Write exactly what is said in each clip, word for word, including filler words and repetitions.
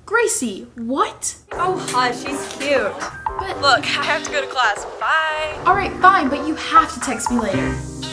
Gracie, what? Oh, hush, she's cute. But Look, I have to go to class. Bye. alright, fine, but you have to text me later.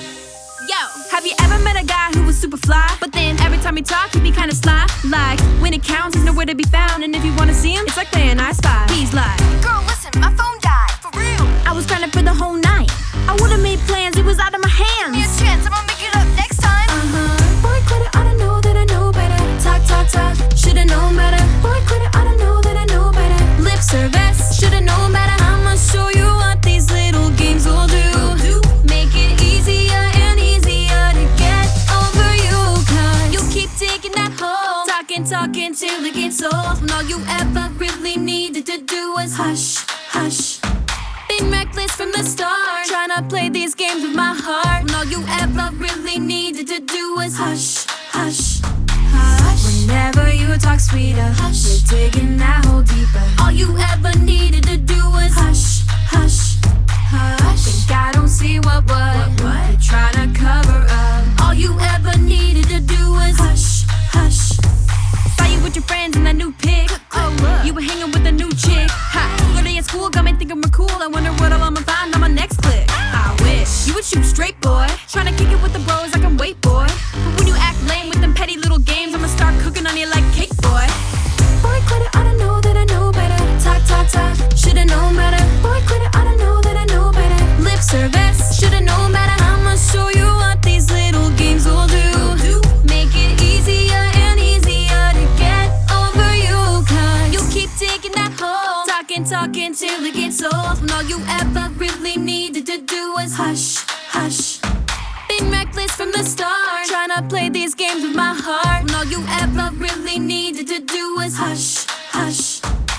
Yo, have you ever met a guy who was super fly, but then every time he talked, he'd be kinda sly? Like, when it counts, he's nowhere to be found, and if you wanna see him, it's like playing I Spy. He's like, Girl, listen, my phone died, for real. I was grinding for the whole night. I would've made plans, it was out of my Give me a hands. chance, I'm gonna make it up next time. Uh-huh. Boy, quit it, I don't know that I know better. Talk, talk, talk, should've known better. Boy, quit it, I don't know that I know better. Lip service, should've known better. I'ma show you what these little games will do. Make it easier and easier to get over you, cause you keep taking that hole. Talking, talking till it gets old. When all you ever really needed to do was hush, hush. Been reckless from the start, trying to play these games with my heart. When all you ever really needed to do was hush, hush, hush. Whenever you talk sweeter, hush, you're digging that hole deeper. All you ever needed to do was hush, hush, hush. Think I don't see what, what, what you're trying to cover up. All you ever needed to do was hush, hush. Saw you with your friends in that new pic. Oh, look, you were hanging with a new chick. Ha, go to your school, got me thinking we're cool. I wonder what I'ma find on my next click. I wish you would shoot straight, boy. Tryna kick it with the bros, I can wait, boy. But when you act lame with them petty little games, I'ma start cooking on you like cake, boy. Boy, quit it, I don't know that I know better. Talk, talk, talk, should've known better. Boy, quit it, I don't know that I know better. Lip service, should've known better. I'ma show you what these little games will do. Make it easier and easier to get over you, cause you keep taking that hole. Talking, talking till it gets old. When all you ever really needed to do was hush, hush. Been reckless from the start, trying to play these games with my heart. When all you ever really needed to do was hush, hush,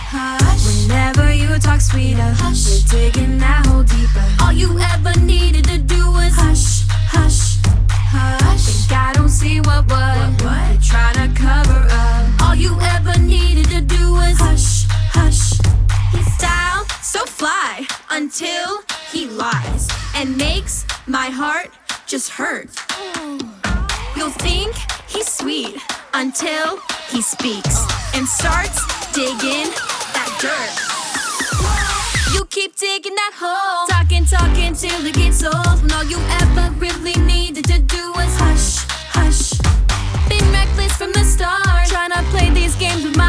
hush. Whenever you talk sweeter, hush, you're digging that hole deeper. All you ever needed to do was hush, hush, hush. Think I don't see what, what, what, what you're trying to cover up. All you ever needed to do was hush, hush. His style so fly until he lies and makes my heart just hurt. You'll think he's sweet until he speaks and starts digging that dirt. You keep digging that hole, talking, talking till it gets old. When all you ever really needed to do was hush, hush. Been reckless from the start, trying to play these games with my